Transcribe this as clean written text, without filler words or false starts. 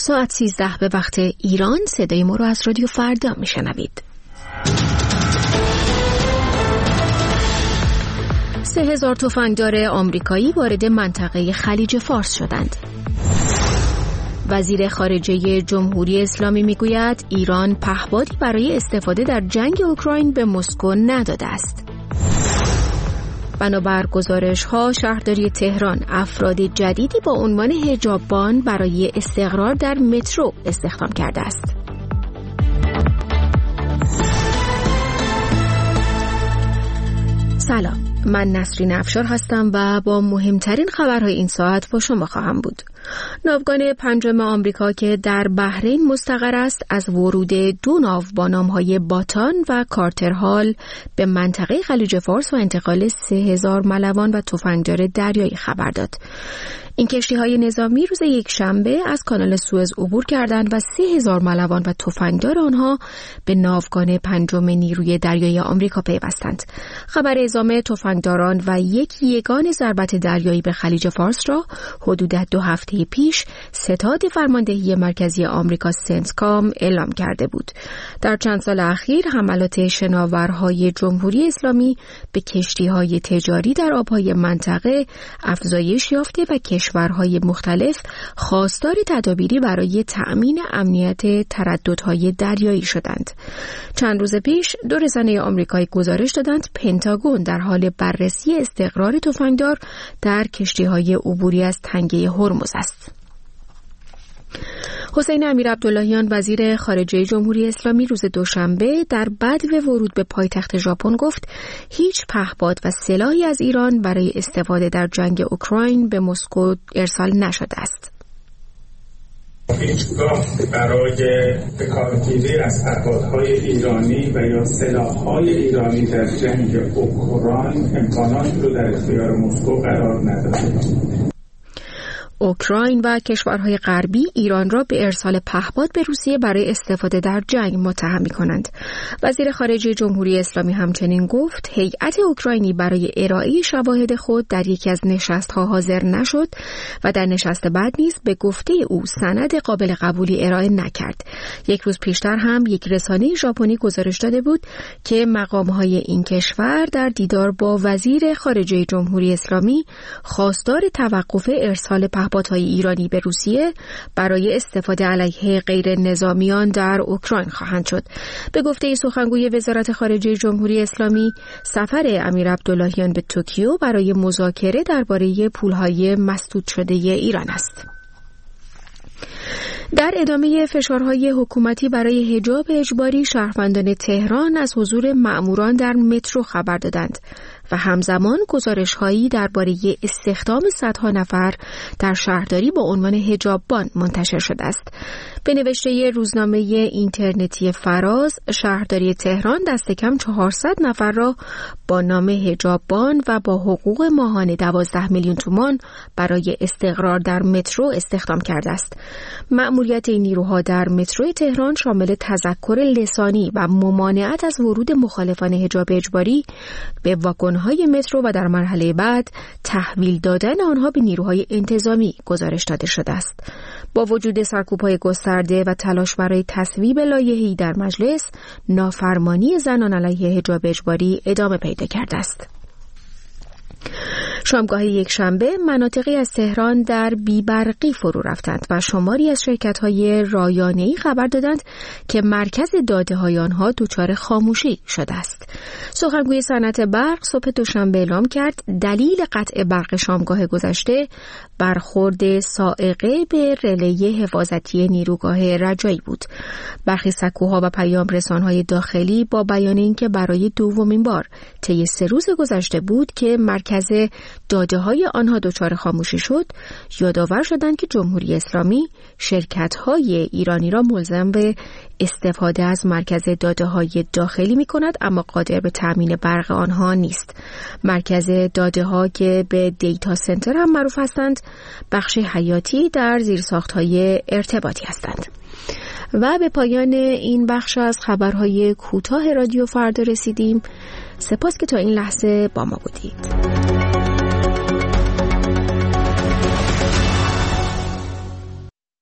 ساعت 13 به وقت ایران صدای ما رو از رادیو فردا میشنوید. 3000 تفنگدار آمریکایی وارد منطقه خلیج فارس شدند. وزیر خارجه جمهوری اسلامی میگوید ایران پهپادی برای استفاده در جنگ اوکراین به مسکو نداده است. بنابر گزارش‌ها شهرداری تهران افراد جدیدی با عنوان حجاببان برای استقرار در مترو استخدام کرده است. سلام، من نسرین افشار هستم و با مهمترین خبرهای این ساعت با شما خواهم بود. ناوگان پنجم آمریکا که در بحرین مستقر است از ورود 2 ناو با نام‌های باتان و کارترهال به منطقه خلیج فارس و انتقال 3000 ملوان و تفنگدار دریایی خبر داد. این کشتی‌های نظامی روز یکشنبه از کانال سوئز عبور کردند و 3000 ملوان و تفنگدار آنها به ناوگان پنجم نیروی دریایی آمریکا پیوستند. خبر اعزام تفنگداران و یک یگان ضربت دریایی به خلیج فارس را حدود 2 هفته پیش ستاد فرماندهی مرکزی آمریکا سنتکام اعلام کرده بود. در چند سال اخیر حملات شناورهای جمهوری اسلامی به کشتی‌های تجاری در آب‌های منطقه افزایش یافته و کشورهای مختلف خواستار تدابیری برای تأمین امنیت ترددهای دریایی شدند. چند روز پیش 2 رسانه آمریکایی گزارش دادند پنتاگون در حال بررسی استقرار تفنگدار در کشتی‌های عبوری از تنگه هرمز است. حسین امیرعبداللهیان وزیر خارجه جمهوری اسلامی روز دوشنبه در بدو ورود به پایتخت ژاپن گفت هیچ پهپاد و سلاحی از ایران برای استفاده در جنگ اوکراین به مسکو ارسال نشده است. هیچگاه برای بکارگیری از پهپادهای ایرانی و یا سلاح‌های ایرانی در جنگ اوکراین امکاناتی رو در اختیار مسکو قرار نداده. اوکراین و کشورهای غربی ایران را به ارسال پهپاد به روسیه برای استفاده در جنگ متهم می‌کنند. وزیر خارجه جمهوری اسلامی همچنین گفت هیئت اوکراینی برای ارائه شواهد خود در یکی از نشست‌ها حاضر نشد و در نشست بعد نیز به گفته او سند قابل قبولی ارائه نکرد. یک روز پیشتر هم یک رسانه ژاپنی گزارش داده بود که مقام‌های این کشور در دیدار با وزیر خارجه جمهوری اسلامی خواستار توقف ارسال پهپادهای ایرانی به روسیه برای استفاده علیه غیر نظامیان در اوکراین خواهند شد. به گفته سخنگوی وزارت خارجه جمهوری اسلامی، سفر امیرعبداللهیان به توکیو برای مذاکره درباره پولهای مسدود شده ایران است. در ادامه فشارهای حکومتی برای حجاب اجباری، شهروندان تهران از حضور مأموران در مترو خبر دادند و همزمان گزارش‌هایی درباره استخدام صدها نفر در شهرداری با عنوان حجاببان منتشر شده است. به نوشته روزنامه اینترنتی فراز، شهرداری تهران دست کم 400 نفر را با نام حجاببان و با حقوق ماهانه 12 میلیون تومان برای استقرار در مترو استخدام کرده است. مأموریت این نیروها در مترو تهران شامل تذکر لسانی و ممانعت از ورود مخالفان حجاب اجباری به واگن‌های مترو و در مرحله بعد تحویل دادن آنها به نیروهای انتظامی گزارش داده شده است. با وجود سرکوب‌های گسترده و تلاش برای تصویب لایحه‌ای در مجلس، نافرمانی زنان علیه حجاب اجباری ادامه پیدا کرده است. شامگاه یکشنبه مناطقی از تهران در بی‌برقی فرو رفتند و شماری از شرکت‌های رایانه‌ای خبر دادند که مرکز داده‌های آنها دچار خاموشی شده است. سخنگوی صنعت برق صبح دوشنبه اعلام کرد دلیل قطع برق شامگاه گذشته برخورد صاعقه به رله حفاظتی نیروگاه رجایی بود. برخی سکوها و پیام رسان‌های داخلی با بیان اینکه برای دومین بار طی 3 روز گذشته بود که مرکز داده‌های آنها دچار خاموشی شد، یادآور شدند که جمهوری اسلامی شرکت‌های ایرانی را ملزم به استفاده از مرکز داده‌های داخلی می‌کند اما قادر به تأمین برق آنها نیست. مرکز داده‌ها که به دیتا سنتر هم معروف هستند، بخش حیاتی در زیرساخت‌های ارتباطی هستند. و به پایان این بخش از خبرهای کوتاه رادیو فردا رسیدیم. سپاس که تا این لحظه با ما بودید.